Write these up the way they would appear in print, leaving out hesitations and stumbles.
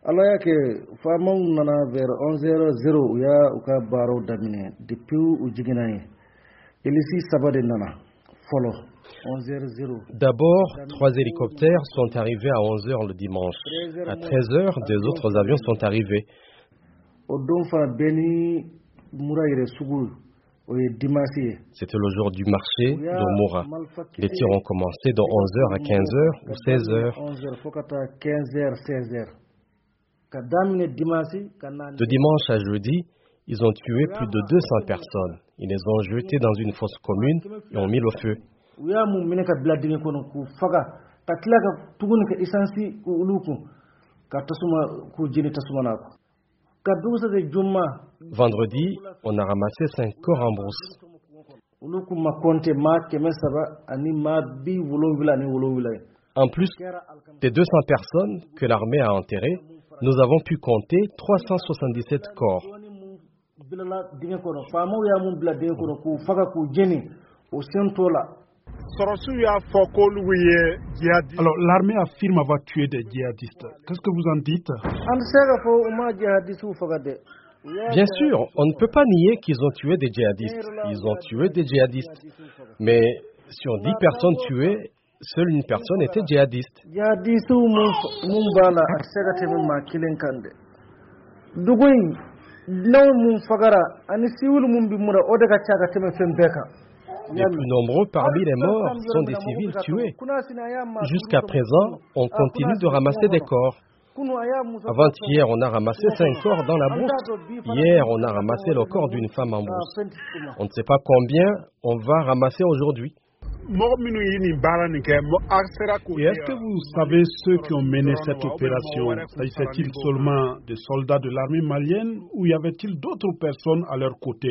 ala yake famaw nana vers 11h00 uya uka baro damine depuis u jiginay ilisi sabade nana folo 11h00. D'abord, 3 hélicoptères sont arrivés à 11h le dimanche. À 13h, 2 autres avions sont arrivés. C'était le jour du marché de Moura. Les tirs ont commencé de 11h à 15h ou 16h. De dimanche à jeudi, ils ont tué plus de 200 personnes. Ils les ont jetés dans une fosse commune et ont mis le feu. Vendredi, on a ramassé 5 corps en brousse. En plus des 200 personnes que l'armée a enterrées, nous avons pu compter 377 corps. Alors, l'armée affirme avoir tué des djihadistes. Qu'est-ce que vous en dites? Bien sûr, on ne peut pas nier qu'ils ont tué des djihadistes. Ils ont tué des djihadistes. Mais sur 10 personnes tuées, seule une personne était djihadiste. Les plus nombreux parmi les morts sont des civils tués. Jusqu'à présent, on continue de ramasser des corps. Avant-hier, on a ramassé 5 corps dans la brousse. Hier, on a ramassé le corps d'une femme en brousse. On ne sait pas combien on va ramasser aujourd'hui. Et est-ce que vous savez ceux qui ont mené cette opération? S'agissait-il seulement des soldats de l'armée malienne ou y avait-il d'autres personnes à leur côté?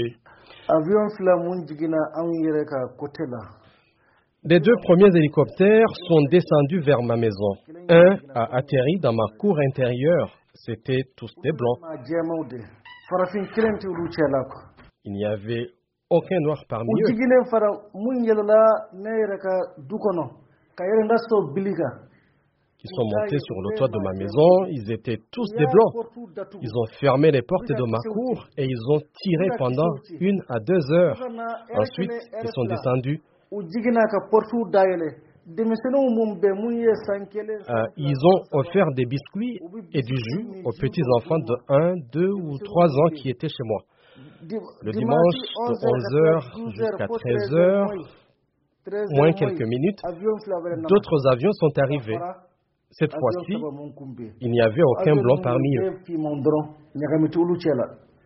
Les 2 premiers hélicoptères sont descendus vers ma maison. Un a atterri dans ma cour intérieure. C'étaient tous des blancs. Il n'y avait aucun noir parmi eux. Ils sont montés sur le toit de ma maison. Ils étaient tous des blancs. Ils ont fermé les portes de ma cour et ils ont tiré pendant 1 à 2 heures. Ensuite, ils sont descendus. Ils ont offert des biscuits et du jus aux petits-enfants de 1, 2 ou 3 ans qui étaient chez moi. Le dimanche, de 11h jusqu'à 13h, moins quelques minutes, d'autres avions sont arrivés. Cette fois-ci, il n'y avait aucun blanc parmi eux.